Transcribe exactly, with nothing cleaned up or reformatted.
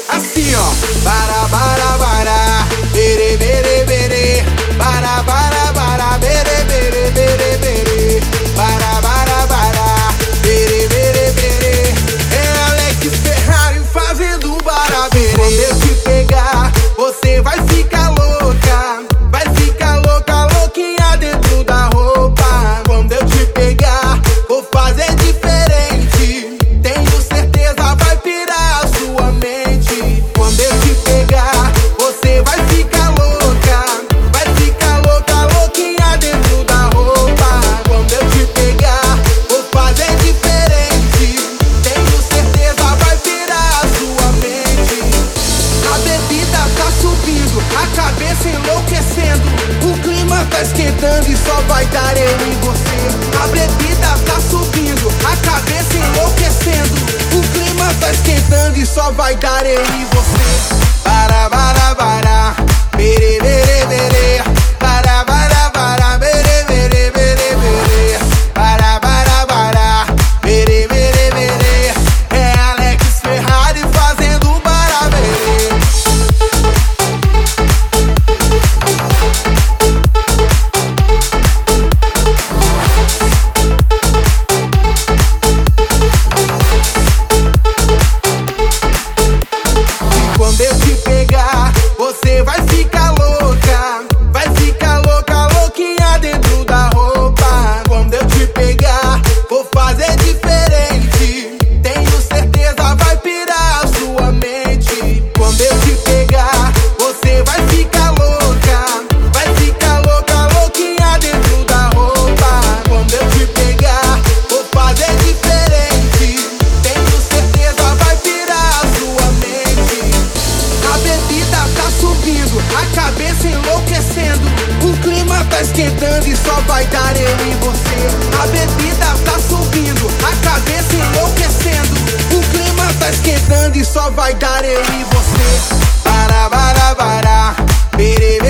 Assim, ó. Bara, bara, bara, bere, bere, bere. Bara, bara, bara, bere, bere, bere, bere. Bara, bara, bara, bere, bere, bere. É Alex Ferrari fazendo bara, bere. Quando eu te pegar, você vai ficar louca. Vai ficar louca, louquinha dentro da roupa. Quando eu te pegar, vou fazer diferente. Tenho certeza, vai pirar a sua mente. Quando eu te pegar, você vai ficar louca. Vai ficar louca, louquinha dentro da roupa. Quando eu te pegar, vou fazer diferente. Tenho certeza, vai pirar a sua mente. A bebida tá subindo, a cabeça enlouquecendo. O clima tá esquentando e só vai dar eu e você. A bebida tá subindo, a cabeça enlouquecendo. O clima tá esquentando e só vai dar eu e você. Bara, bara, bara, bere, bere, bere. Bara, bara, bara, bere, bere, bere, bere. Bara, bara, bara, bere, bere, bere. É Alex Ferrari fazendo bara, bere. Quando eu te pegar, você vai ficar louca. Vai ficar louca, louquinha dentro da roupa. Quando eu te pegar, vou fazer diferente. Tenho certeza, vai pirar a sua mente. Quando eu te pegar, você vai ficar louca. Vai ficar louca, louquinha dentro da roupa. Quando eu te pegar, vou fazer diferente. Tenho certeza, vai pirar a sua mente. A bebida tá subindo, a cabeça enlouquecendo. O clima tá esquentando e só vai dar eu e você. A bebida tá subindo, a cabeça enlouquecendo. O clima tá esquentando e só vai dar eu e você. Bara, bara, bara, bere,